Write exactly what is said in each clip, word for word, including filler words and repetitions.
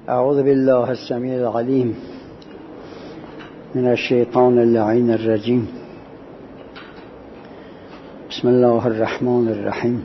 اعوذ بالله السمیع العلیم من الشیطان اللعین الرجیم. بسم الله الرحمن الرحیم.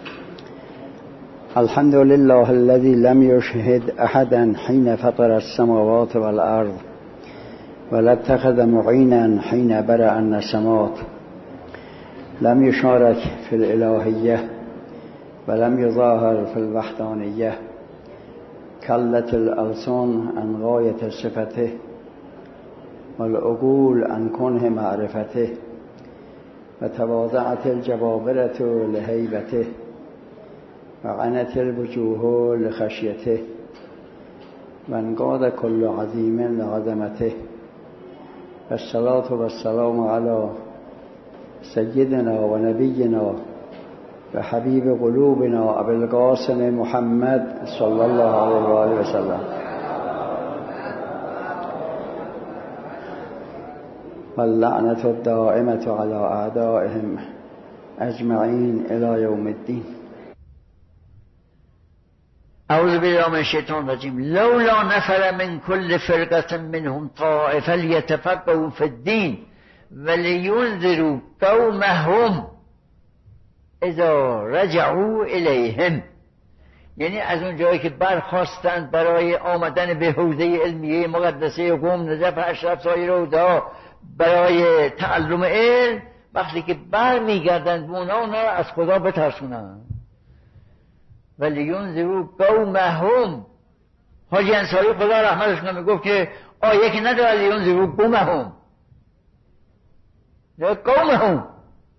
الحمد لله الذي لم يشهد احدا حين فطر السماوات والارض ولا اتخذ معينا حين برأ النسمات. لم يشارك في الالهیه ولم يظاهر في الوحدانیه. كلت الألسان عن غاية صفته والعقول عن كنه معرفته وتواضعت الجبابرة لهيبته وعنت الوجوه لخشيته وانقاد كل عظيم لعظمته. والصلاة والسلام على سيدنا ونبينا وحبيب قلوبنا أبي القاسم محمد صلى الله عليه وآله وسلم. واللعنة الدائمة على أعدائهم أجمعين إلى يوم الدين. أعوذ بالله من الشيطان الرجيم. لولا نفر من كل فرقة منهم طائفة ليتفقهوا في الدين ولينذروا قومهم اذا رجعوا الیهم. یعنی از اون جایی که برخواستند برای آمدن به حوزه علمیه مقدسه قم، نجف، اشرف، سایر حوزه‌ها برای تعلم علم، وقتی که بر میگردند به اونا اونا از خدا بترسونند. ولی ینذروا قومهم. حاجی انصاری خدا رحمتش کنه میگفت که آیه که نداره ولی ینذروا قومهم، نه قومهم،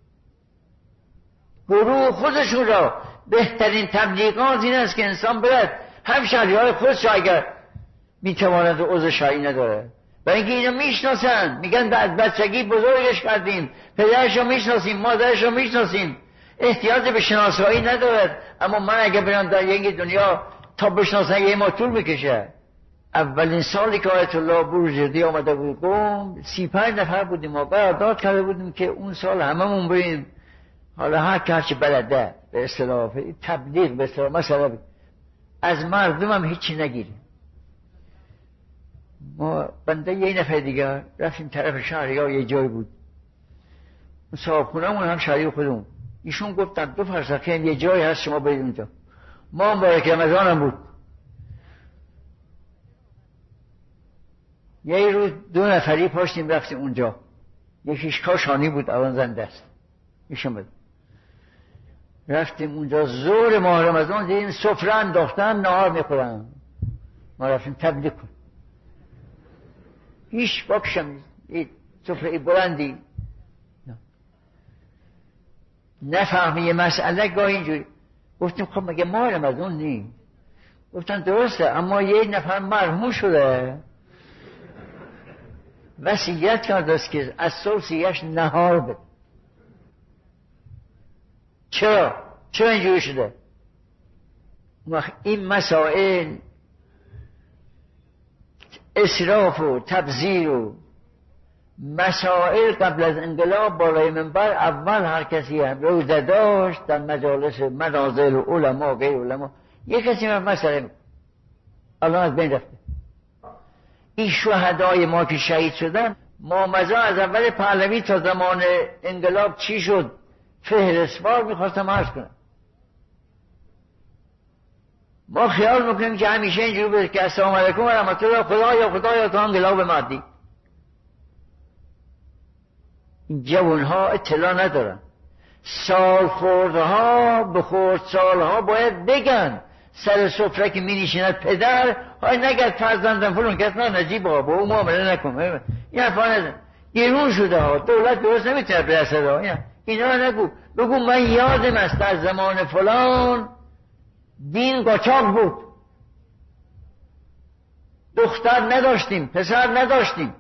گروه خودشون را. بهترین تبلیغات این است که انسان برد هم شهریهای خودش را اگر میتواند عضو شرعی نداره، و اینکه اینا میشناسن، میگن بعد بچگی بزرگش کردیم، پدرش را میشناسیم، مادرش را میشناسیم، احتیاج به شناسایی ندارد. اما من اگر برم در یک دنیا تا بشناسن یه ما طول میکشه. اولین سالی که آیت الله بروجردی آمده بود قم، سی پنج نفر بودیم و قرارداد کرده بودیم که اون سال هممون بریم، حالا هر که هرچی بلده به اصطلاح تبلیغ، به اصطلاح مثلا از مردم هم هیچی نگیریم. ما بنده یه نفر دیگر رفتیم طرف شهری ها، یه جای بود صاحب خونمون هم شهری خودمون، ایشون گفتن دو فرسخی هم یه جای هست شما برید اونجا. ما هم بارک رمضان هم بود. یه روز دو نفری پاشتیم رفتیم اونجا. یکیش کاشانی بود، الان زنده است، ایشون بود. رفتیم اونجا ظهر ماه رمضان، دیدیم سفره انداختن نهار میخورن. ما رفتیم تبلیغ کن. هیچ باکشم سفره بلندی نفهمی یه مسئله گاهی اینجوری. گفتیم خب مگه ماه رمضان نی؟ گفتن درسته، اما یه نفر مرحوم شده وصیت کرده است که از صبح سیگش نهار بده. چرا؟ چرا اینجوری شده؟ وقت این مسائل اسراف و تبذیر و مسائل قبل از انقلاب بالای منبر اول هر کسی روزه داشت در مجالس منازل و علما و غیر علما، یک کسی من مسئله الان از بین رفته. این شهدای ما که شهید شدن، مامزا از اول پهلوی تا زمان انقلاب چی شد فهرستوار میخواستم عرض کنم. ما خیال میکنیم که همیشه اینجور بده که السلام علیکم و رحمت الله، خدا یا خدا یا تا انقلاب مادی. این جوانها اطلاع ندارن. سالخوردها به خورد سالها باید بگن سر سفره که می نشیند پدر های نگرد فرزندم فلون کس نه نجیب ها با اون معامله نکن. این حرفا نزن، گرون شده ها، دولت درست نمیتونه برسد ها. اینا نگو، بگو من یادم است در زمان فلان دین قاچاق بود، دختر نداشتیم، پسر نداشتیم.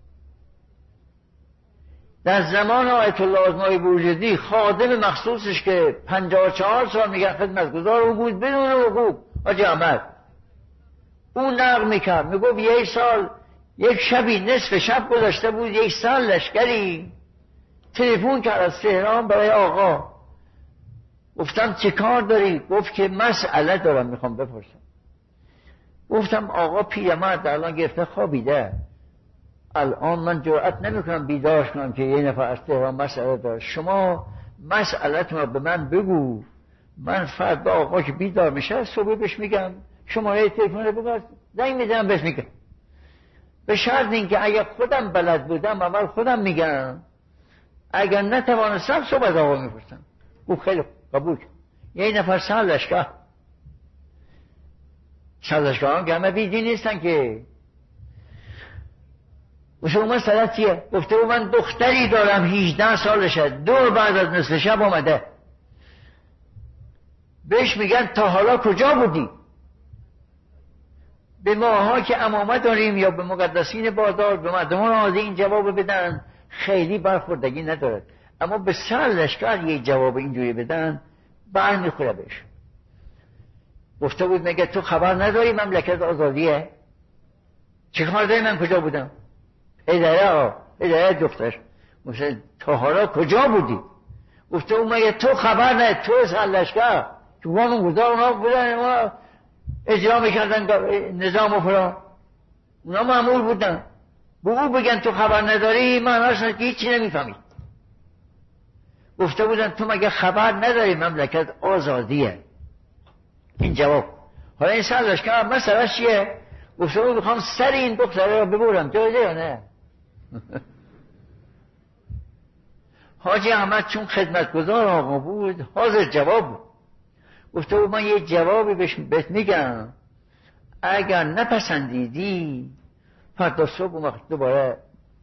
در زمان آیت الله آزمایی بروجردی خادم مخصوصش که پنجاه و چهار سال میگه خدمتگزار او بود بدون حقوق، حاجی احمد، اون نقل میکرد میگفت یک سال یک شبی نصف شب گذاشته بود، یک سال لشکری تلفن کرد از تهران برای آقا. گفتم چه کار داری؟ گفت که مسئله دارم میخوام بپرسم. گفتم آقا پیرمرد الان گرفته خوابیده، الان من جرأت نمیکنم بیدارش کنم که یه نفر از تهران مسئله داره، شما مسئلتون رو به من بگو، من فردا آقا که بیدار میشه صبح بهش میگم، شماره تلفن رو بگو، زنگ میزنم بهش میگم. به شرط اینکه اگر خودم بلد بودم اول خودم میگم، اگر نتوانستم صبح از آقا میپرسم. او خیلی قبول. یه نفر سر لشکر سر لشکران که همه بیدی نیستن که. گفته من مسئله چیه؟ گفته من دختری دارم هجده سالشه، دور بعد از نصف شب آمده، بهش میگن تا حالا کجا بودی؟ به ماها که امامت داریم یا به مقدسین بازار به مردمان عادی این جواب بدن خیلی برخوردگی ندارد، اما به سر لشکر یک جواب اینجوری بدن بر میخوره بهش. گفته بود مگه تو خبر نداری مملکت آزادیه؟ چه خبر داری من کجا بودم؟ اداره ها اداره دختر. گفته تا حالا کجا بودی؟ گفته اون مگه تو خبر نداری؟ تو سر لشکر تو وام گذار اونا بودن، اونا اجرا میکردن نظام و فرا، اونا معمول بودن، به او بگن تو خبر نداری معناش که هیچی نمیفهمید. گفته بودن تو مگه خبر نداری مملکت آزادیه؟ این جواب. حالا این سر لشکر مسئله چیه؟ گفته بود بخوام سر این دختره رو ببرم، جایزه یا نه؟ حاجی احمد چون خدمتگزار آقا بود حاضر جواب بود. گفته بود من یه جوابی بهت میگم، اگر نپسندیدی فردا صبح اون وقت دوباره.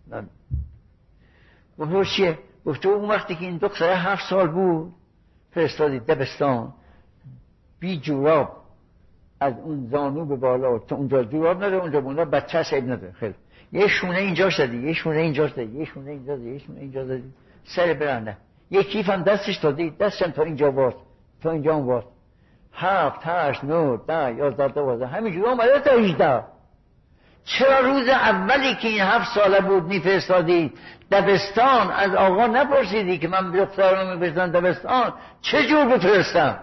گفته چیه؟ گفته اون وقتی که این دختره هفت سال بود فرستادی دبستان بی جوراب، از اون زانو به بالا تا اونجا جوراب نداره، اونجا بونده بچه سیب نداره، خیلی یه شونه اینجا شدی، یه شونه اینجا شدی، یه شونه اینجا شدی، یه شونه اینجا شدی، سر برنده، یه کیف هم دستش دادی، دستشم تا اینجا وارد تا اینجا هم وارد، هفت هشت نو ده یازده دوازده همینجور آمده تا هیجده. چرا روز اولی که این هفت ساله بود میفرستادی دبستان از آقا نپرسیدی که من دخترم میفرستم دبستان چه جور بفرستم؟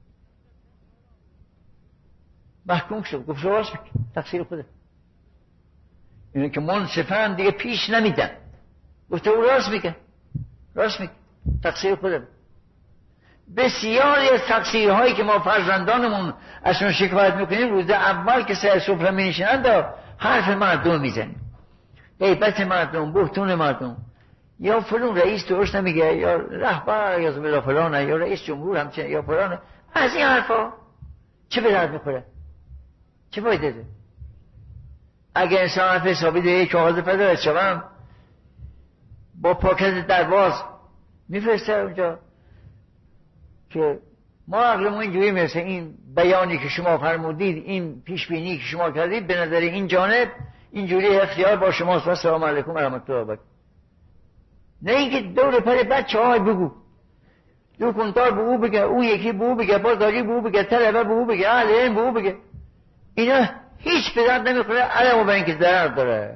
محکوم شد. گفت راست میگه، تقصیر خوده، اینه که منصفن دیگه پیش نمیدن. گفت او راست میگه، راست میگه، تقصیر خوده. بسیاری از تقصیرهایی که ما فرزندانمون ازشون شکایت میکنیم روز اول که سر سفره مینشینند حرف مردم میزنیم، غیبت مردم، بهتون مردم، یا فلان رئیس درست نمیگه، یا رهبر یا زمین فلانه، یا رئیس جمهور همچنین، یا فلانه. از این حرفا چه به درد میخوره؟ چه فایده ده؟ اگه انسان حرف حسابی ده یک کاغذ پدر شوم با پاکت درواز میفرسته اونجا که ما عقلمون اینجوری میرسه این بیانی که شما فرمودید، این پیشبینی که شما کردید به نظر این جانب اینجوری اختیار با شماست و سلام علیکم و رحمت الله و برکاته. نه اینکه دور پر بچه های بگو، دو کنتار به او بگه، اون یکی به او بگه، بازاری به او بگه، طلبه به او بگه، اهل علم به او بگه، اینا هیچ به درد نمیخوره علمو به اینکه ضرر داره.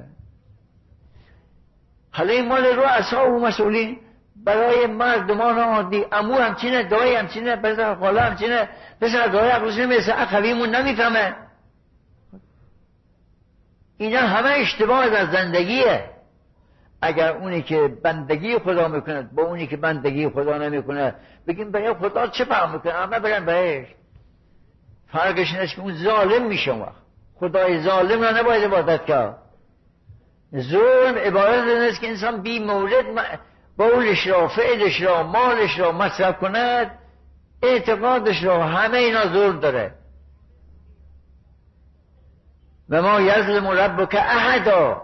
حالا این مال رؤسا و مسئولین برای مردمان عادی، عمو همچینه، دایی همچینه، پسر خاله همچینه، پسر دایی عقلش نمیرسه، اخویمون نمیفهمه. اینا همه اشتباه از زندگیه. اگر اونی که بندگی خدا میکنه با اونی که بندگی خدا نمیکنه بگیم برای خدا چه فرق میکنه، همه برن بهش. فرقش اینه که اون ظالم میشه، وقت خدای ظالم را نباید عبادت کرد. ظلم عبارت اینه که انسان بی مورد بولش را، فعلش را، مالش را مصرف کند، اعتقادش را، همه اینا ظلم داره. و ما یظلم ربک احدا.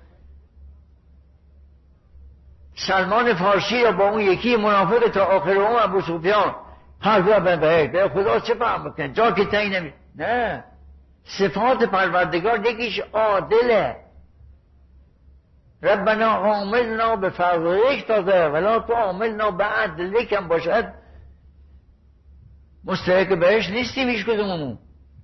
سلمان فارسی را با اون یکی منافق تا آخر اون ابو سفیان هر دو بن به خدا چه فهم میکنه؟ جا که تعیین نمی نه، صفات پروردگار یکیش عادله. ربنا عاملنا به فضلک تازه ولا تو عاملنا به عدلک هم باشد مستحق بهش نیستیم هیچ کدوممون.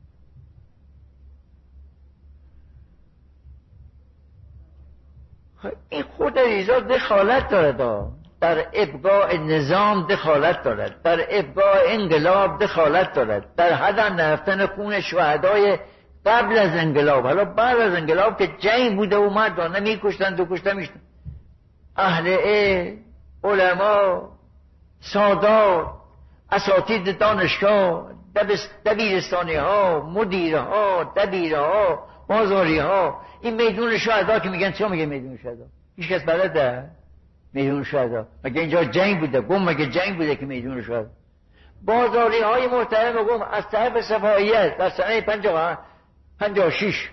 این خود ریزا دخالت دارد، در ابقاء نظام دخالت دارد، در ابقاء انقلاب دخالت دارد، در هدر نرفتن خون شهدای قبل از انقلاب. حالا بعد از انقلاب که جنگ بوده و مردانه میکشتن و کشته میشتن، اهل علم، علما، سادات، اساتید دانشگاه، دبیرستانی ها، مدیره ها، دبیره ها، بازاری ها، این میدون شهدا که میگن چرا میگن میدون شهدا؟ هیچ کس بلده میدون شهدا؟ مگه اینجا جنگ بوده؟ گم مگه جنگ بوده که میدون شهدا؟ بازاری های محترم گم از طرف صفاییت در سنه پنجاه پنجاه و شش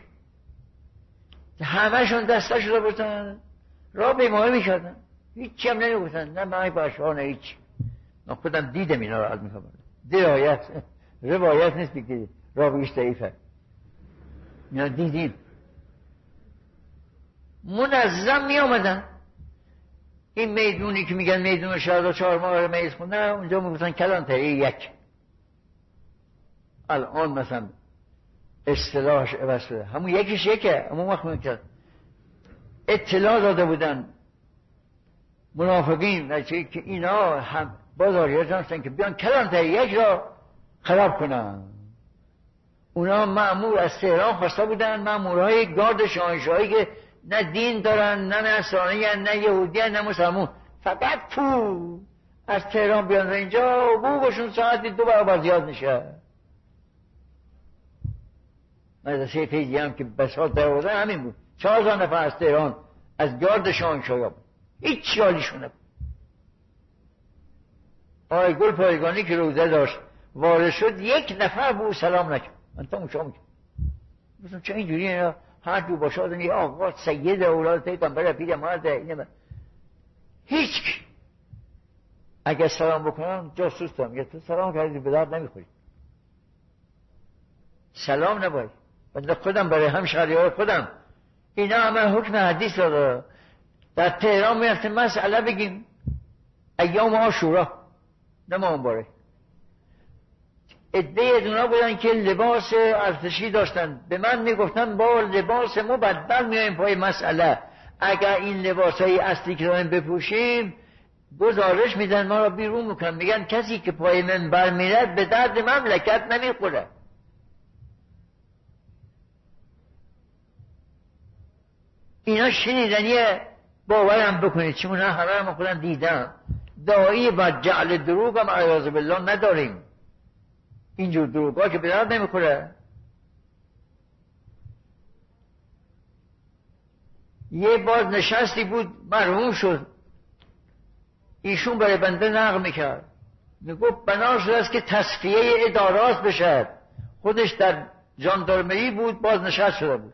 همشون دسته شده بودن، را بیماری میشدن، هیچی هم نمیگفتن، نه مای باشا نه هیچ. من خودم دیدم اینا رو، از میفهمم درایت روایت نیست بگید راویش ضعیفه، اینا دیدیم منظم می آمدن. این میدونی که میگن میدون شهدا چهار ماه میز خونه، اونجا میگفتن کلانتری یک. الان مثلا اصطلاحش عوض شده، همون یکیش یکه. همون وقت میگن اطلاع داده بودن منافقین که اینا هم بازاریات هستن که بیان کلانتری یک را خراب کنن. اونا مأمور از تهران خواسته بودن، مأمورهای گارد شاهنشاهی که نه دین دارن، نه نصرانی هن، نه یهودی هن، نه مسلمون، فقط پول از تهران بیان و اینجا حقوقشون ساعتی دو برابر زیاد میشه. مدرسه فیضی هم که بساط در آوردن همین بود، چهار هزار نفر از تهران از گارد شاهنشاهی بود، هیچ چالیشونه بود. آقای گل پایگانی که روزه داشت وارد شد، یک نفر بود سلام نکرد. من تا مشا میکنم مثلا چه اینجوری اینا هر جو باشد این آقا سید اولاد پیغمبر پیر مرد اینه، هیچ اگه سلام بکنم جاسوس دارم، میگه تو سلام کردی به درد نمیخوری، سلام نباید. بنده خودم برای همشهری های خودم اینا همه حکم حدیث داده. در تهران میرفتیم مسئله بگیم ایام عاشورا نماز مبارک، عده ادونا بودن که لباس ارتشی داشتن، به من میگفتن با لباس مبدل میایم پای مسئله، اگر این لباس های اصلی که داریم بپوشیم گزارش میدن ما را بیرون میکنن، میگن کسی که پای منبر میرد به درد مملکت نمیخوره. اینا شنیدنیه، باورم بکنید چون نه همه هم خودم دیدم. دایی با جعل دروغ هم عیاذ بالله نداریم، اینجور دروغ ها که به درد نمیخوره. یه باز نشستی بود مرحوم شد، ایشون برای بنده نقل میکرد، میگفت بنا شده است که تصفیه ادارات بشه. خودش در ژاندارمری بود، باز نشست شده بود.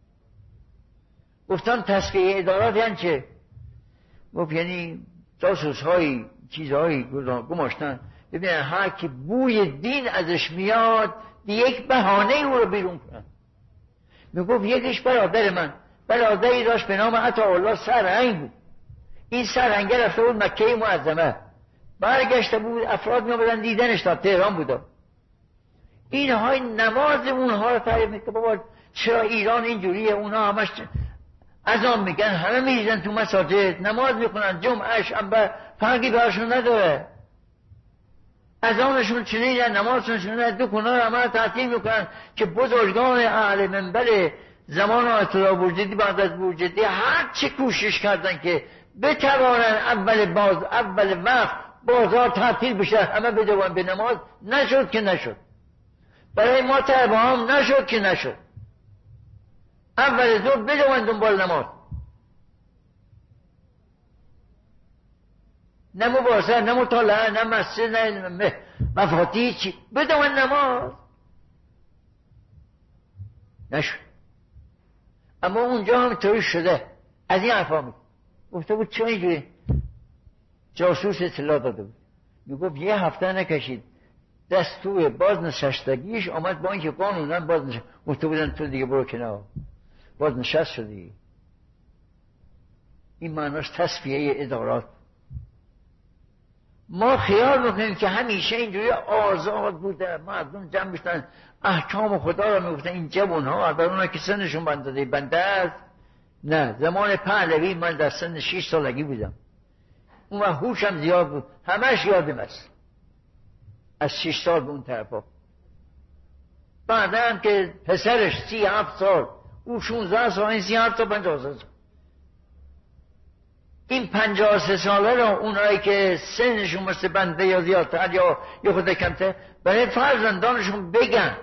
گفتم تصفیه ادارات یعنی چه؟ گفت یعنی جاسوس هایی چیزهایی گماشتن، ببینن هر کی بوی دین ازش میاد یک بهانه او رو بیرون کنن. میگفت یکیش برادر من، برادری داشت به نام عطاالله سرهنگ بود. این سرهنگ رفته بود مکه معظمه، برگشته بود افراد میامدن دیدنش، تا تهران بود. اینهای نماز اونها رو تعریف میکنه، بابا چرا ایران اینجوریه؟ اونها همش اذان میگن، همه میریزن تو مساجد نماز میکنن، جمعه شنبه فرقی براشون نداره. اذانشون چنینه، نمازشون چنینه، دو کنار همه تعطیل میکنن که بزرگان اهل منبر زمان آیت الله بورجردی بعد از بورجردی هر چه کوشش کردن که بتوانن اول باز اول وقت بازار تعطیل بشه، همه بدون به نماز، نشد که نشد. برای ما تربه هم نشد که نشد. اول زور بدون دنبال نماز، نه مبارزه، نه مطالعه، نه مسجد، نه مفاتیح، چی بدون نماز نشد. اما اونجا هم طوری شده. از این حرفا می گفته بود چه اینجوری؟ جاسوس اطلاع داده بود، میگفت یه هفته نکشید دستور بازنشستگیش آمد، با اینکه قانونا بازنشست. گفته بودن تو دیگه برو کنار، بازنشست شدی. این معناش تصفیه ادارات. ما خیال میکنیم که همیشه اینجوری آزاد بوده، مردم جمع میشتن احکام خدا رو میگفتن. این جوان ها البته اونا که سنشون بنده بنده است، نه، زمان پهلوی من در سن شش سالگی بودم، اون وقت هوشم زیاد بود، همش یادم است از شش سال به اون طرفا. بعدا هم که پسرش سی هفت سال، او شونزده سال، این سی هفت تا پنجاه سال. این پنجاه سه ساله رو اونایی که سنشون مثل بنده یا زیادتر یا یا خود کمتر برای فرزندانشون بگن.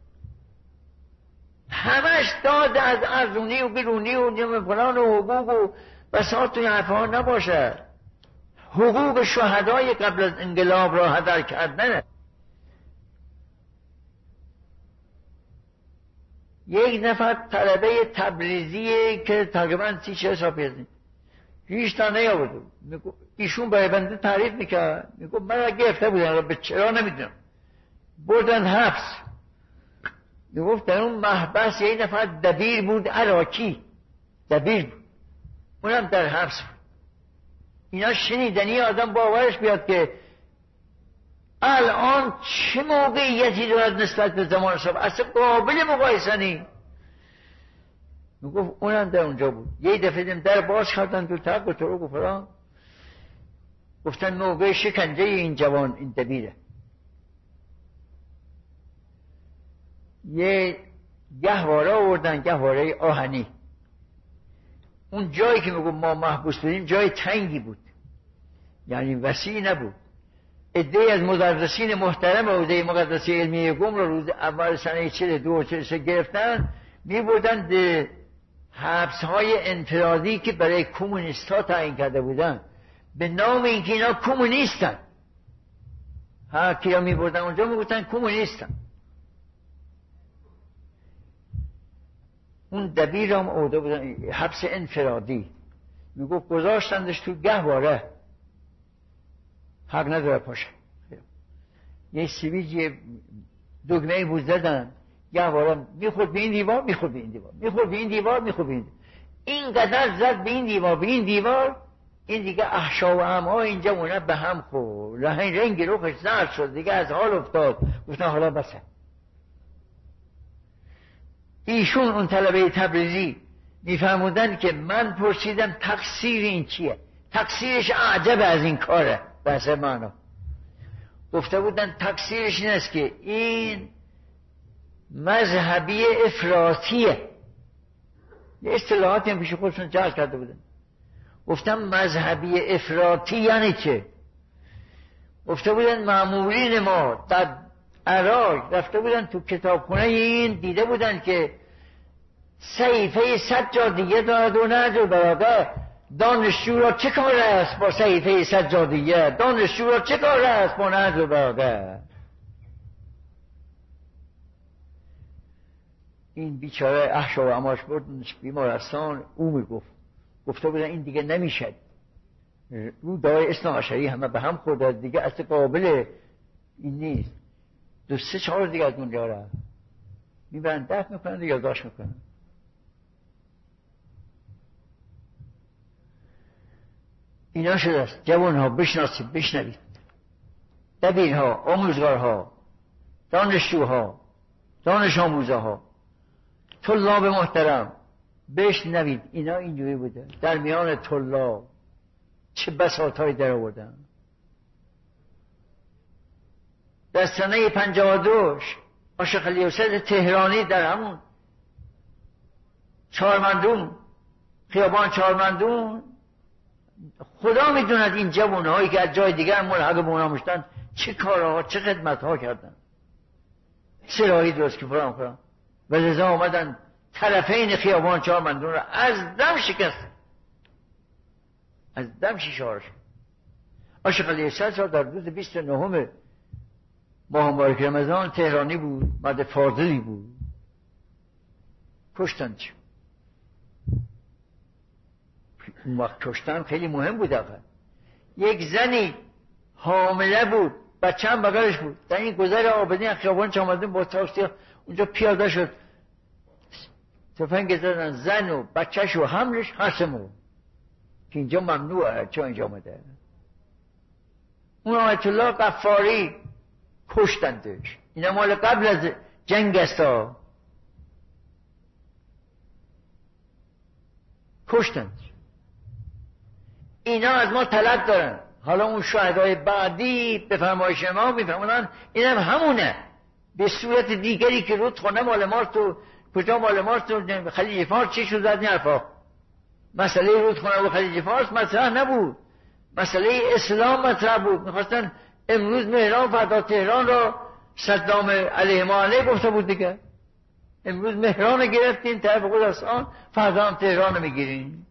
همش داد از ارزونی و بیرونی و نیم فلان و حقوق و بساط و حرفا نباشه. حقوق شهدای قبل از انقلاب را هدر کردنه. یک نفر طلبه تبریزی که تقریبا سی چه سال پیش هیچ تا نیاورده، ایشون برای بنده تعریف میکرد، میگو من را گرفته بودن به چرا نمیدونم، بردن حبس. میگفت در اون محبس یک نفر دبیر بود عراقی، دبیر بود، اونم در حبس بود. اینا شنیدنی آدم باورش بیاد که الان چه موقعیتی دارد نسبت به زمان صاحب، اصلا قابل مقایسه نیست. میگفت اونم در اونجا بود. یه دفعه دیم در باز کردن تو تق و طرق و فران، گفتن موقع شکنجه این جوان این دبیره. یه گهواره آوردن، گهواره آهنی. اون جایی که میگم ما محبوس بودیم جای تنگی بود، یعنی وسیع نبود. عده‌ای از مدرسین محترم حوزه مقدسه علمیه قم رو روز اول سنه چهل و دو و چهل و سه گرفتن، میبردن به حبس های انفرادی که برای کمونیست ها تعیین کرده بودن، به نام اینکه اینا کمونیستن. هر کیا میبردن اونجا میگفتن کمونیستن. اون دبیر هم اوده بودن حبس انفرادی، میگفت گذاشتندش تو گهواره، حق نداره پاشه. یه سیویج دگمه بود زدن، گهواره میخورد به این دیوار، میخورد به این دیوار، میخورد به این دیوار، میخورد به این دیوار. این قدر زد به این دیوار به این دیوار، این دیگه احشا و امعا اینجا مونه به هم خورد، رنگ رنگ روخش زرد شد، دیگه از حال افتاد. گفتن حالا بسه. ایشون اون طلبه تبریزی میفرمودن که من پرسیدم تقصیر این چیه، تقصیرش اعجب از این کاره. بحث معنا گفته بودن تقصیرش این است که این مذهبی افراطیه. یه اصطلاحاتی هم پیش خودشون جعل کرده بودن. گفتم مذهبی افراطی یعنی چه؟ گفته بودن مامورین ما در عراق رفته بودن تو کتابخونه این، دیده بودن که صحیفه سجادیه دارد و نهج برادر. دانشجو را چه کار است با صحیفه سجادیه؟ دانشجو را چه کار است با نهج برادر؟ این بیچاره احشا و اماش بردنش بیمارستان. او میگفت گفته بودن این دیگه نمیشد، رو دای اسلام اشعری همه به هم خورده دیگه، اصلا قابل این نیست. دو سه چهار دیگه از اونجا را میبرن دفت میکنن دیگه یادداشت میکنن. اینا شده است. جوان ها بشناسید، بشنوید. دبیر ها، آموزگار ها، دانشجوها، دانش آموزه ها، طلاب محترم، بشنوید. اینا اینجوری بوده. در میان طلاب چه بساطهایی در آوردن. در سنه پنجاه و دوش عاشق علیوسد تهرانی در همون چهارمندون، خیابان چهارمندون، خدا میدوند این جوانهایی که از جای دیگر ملحق به اونا میشدن چه کارها چه خدمتها کردن. سراحی درست که فرام فرام و لذا آمدن طرفین خیابان چهارمندون را از دم شکست، از دم شیشارش. عاشق علیوسد در روز بیست و نهم ماه مبارک رمضان تهرانی بود، مرد فاضلی بود، کشتن. چه اون وقت کشتن خیلی مهم بود. آقا یک زنی حامله بود، بچه هم بغلش بود، در این گذر آبادین خیابان چهارمندون با تاکسی اونجا پیاده شد، تفنگ زدن زن و بچهش و حملش هستمون که اینجا ممنوعه. چه اینجا آمده اون آیت الله غفاری کشتندش. اینا مال قبل از جنگ است ها، کشتند. اینا از ما طلب دارن. حالا اون شهدای بعدی به فرمایش ما میفهمونن اینم همونه، به صورت دیگری که رودخانه مال ماست و کجا مال ماست و خلیج فارس چی شد از این حرفا. مسئله رودخانه و خلیج فارس مطرح نبود، مسئله اسلام مطرح بود. میخواستن امروز مهران فردا تهران را صدام علیه ما علیه گفته بود دیگه. امروز مهران گرفتین طرف خراسان، فردا هم تهران رو میگیرین.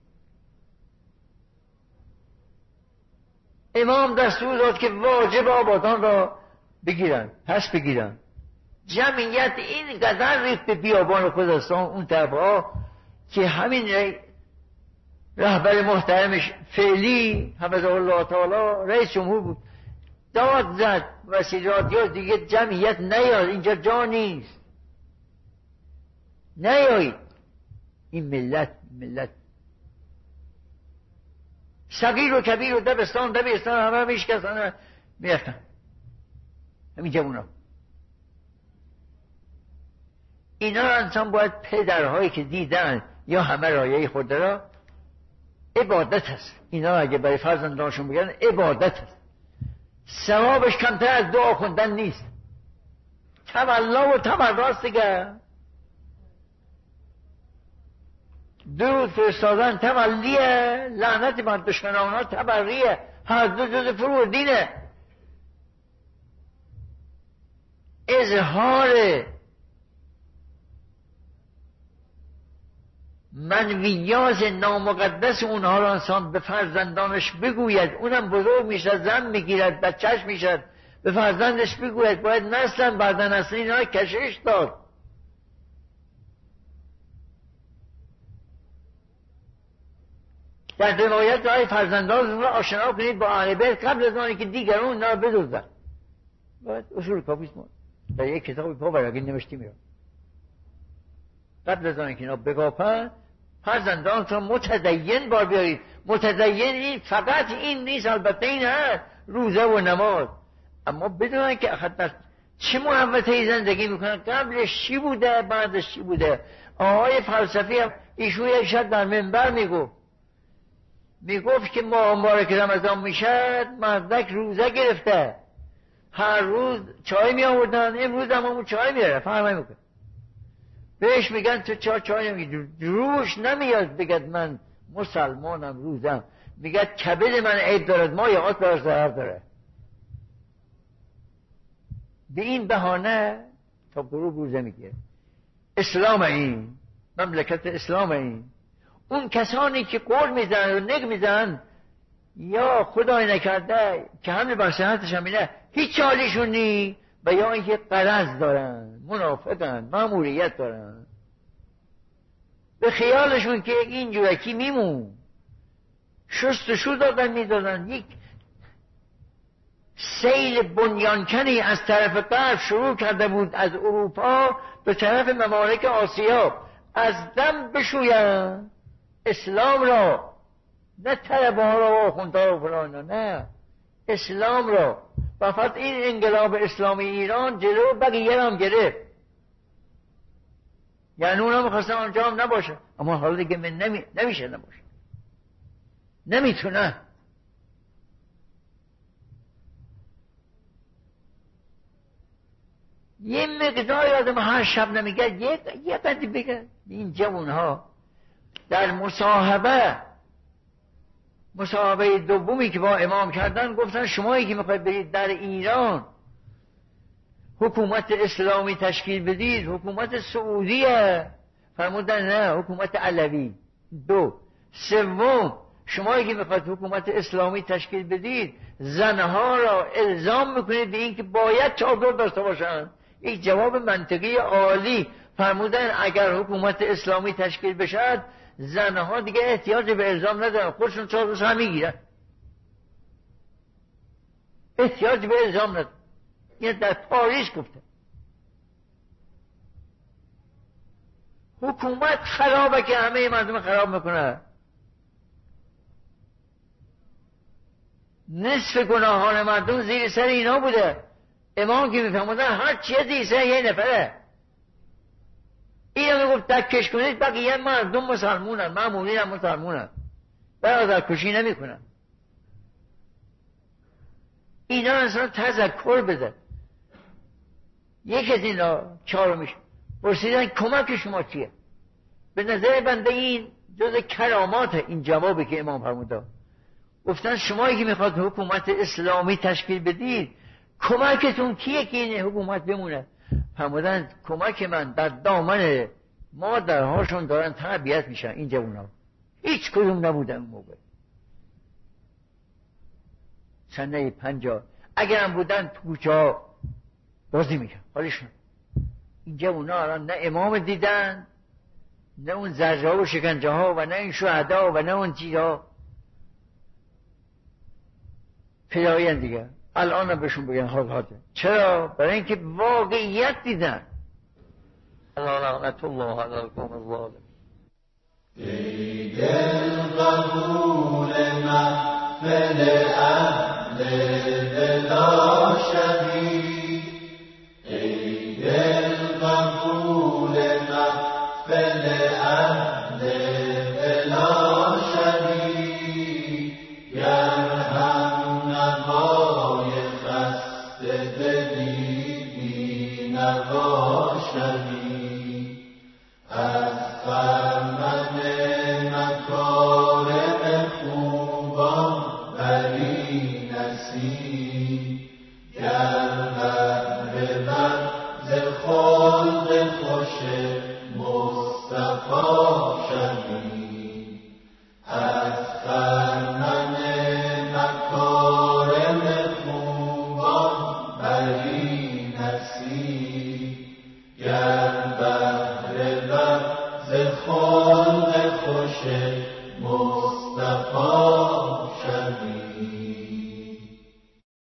امام دستور داد که واجب آبادان را بگیرن، پس بگیرن. جمعیت این قدر ریخت به بیابان خراسان اون طرفها که همین رهبر محترمش فعلی حفظه الله تعالی رئیس جمهور بود، داد زد وسیله رادیو دیگه جمعیت نیاد، اینجا جا نیست، نیایید. این ملت ملت صغیر و کبیر و دبستان دبیرستان همه میشکستن میرفتن همین جوونا. اینا انسان باید پدرهایی که دیدن یا همه رایه خود را عبادت هست، اینا اگه برای فرزندانشون بگن عبادت هست، ثوابش کمتر از دعا خوندن نیست. تولا و تمراست دیگه، درود فرستادن تولیه، لعنت بر دشمنان ها تبریه، هر دو جز فروع دینه. اظهار منویات نامقدس اونها را انسان به فرزندانش بگوید، اونم بزرگ میشد، زن میگیرد، بچهش میشد، به فرزندش بگوید. باید نسلن بعد نسل اینا کشش داد. در روایت های فرزندان را آشنا کنید با اهل بیت قبل از آنی که دیگران اونا را بدزدن. باید اصول کافیسم در یک کتابی پا برگی نوشتی میرم. قبل از آنی که اینا بگاپن فرزندان را متدین بار بیارید. متدین این فقط این نیست، البته این هست روزه و نماز، اما بدونن که خدمت چه محوطه‌ای زندگی میکنن، قبلش چی بوده بعدش چی بوده. آقای فلسفی هم ایشون یک شب در منبر میگفت میگفت که ماه مبارک رمضان میشد مردک روزه گرفته، هر روز چای می آوردن، امروز هم همون چای میاره. فرمایی میکنه بهش میگن تو چای چای نمیگی، روش نمیاد بگد من مسلمانم روزم، میگه کبد من عیب دارد، ما یاد بر ضرر داره. به این بهانه تا غروب روزه میگیره. اسلام این، مملکت اسلام این. اون کسانی که قول میزنن و نگ میزنن یا خدای نکرده که همه بر صحتش هم اینه هیچ حالیشون نی، و یا اینکه قرض دارن، منافقن، ماموریت دارن، به خیالشون که این جورکی میمون شست و شو دادن میدادن. یک سیل بنیانکنی از طرف غرب شروع کرده بود از اروپا به طرف ممالک آسیا، از دم بشوین اسلام را، نه طلبه ها را و آخوندها و فلانا، نه اسلام را. و فقط این انقلاب اسلامی ایران جلو بقیه هم گرفت، یعنی اون هم خواستن آنجا هم نباشه، اما حالا دیگه من نمی... نمیشه نباشه، نمیتونه. یه مقدار آدم هر شب نمیگه، یه یه قدی بگه این جوان ها در مصاحبه مصاحبه دومی که با امام کردن گفتن شمایی که میخواید برید در ایران حکومت اسلامی تشکیل بدید، حکومت سعودیه. فرمودن نه، حکومت علوی. دو سوم شمایی که میخواید حکومت اسلامی تشکیل بدید زنها را الزام میکنید به این که باید چادر داشته باشن. یک جواب منطقی عالی. فرمودن اگر حکومت اسلامی تشکیل بشد زنها دیگه احتیاج به الزام ندارن، خودشون چادرش هم میگیرن، احتیاج به الزام ندارن. این در پاریس گفته. حکومت خرابه که همه مردم خراب میکنه. نصف گناهان مردم زیر سر اینا بوده. امام که میفهمودن هر چیه زیر سر یه نفره. اینا میگفت دکش کنید بقیه مردم مسلمونن، معمولین هم مسلمونن، برادر کشی نمی کنن. اینا اصلا تذکر بده. یکی از اینا چهارمیش پرسیدن کمک شما چیه؟ به نظر بنده این جز کرامات این جوابی که امام فرموده. گفتن شمایی که میخواد حکومت اسلامی تشکیل بدید کمکتون کیه که این حکومت بمونه؟ فرمودن کمک من در دامن مادرهاشون دارن تربیت میشن. این جوونا هیچ کدوم نبودن اون موقع، سنه پنجاه اگرم بودن تو کوچه ها بازی میکن حالشون. این جوونا الان نه امام دیدن، نه اون زجرها و شکنجه ها و نه این شهدا و نه اون چیزها. فدایین دیگه الان هم بهشون بگن حال حاله. چرا؟ برای اینکه واقعیت دیدن. لعنت الله علی القوم الظالمین. ای دل قبول محفل اهل بلا شبی، ای دل قبول محفل اهل بلا شبی، گر هم نوای خسته دلی بی نوا شبی، از خرمن مکارم خوبان بری نصیب، گر بهره بر ز خلق خوش مصطفی شوی، از خرمن مکارم خوبان بری نصیب.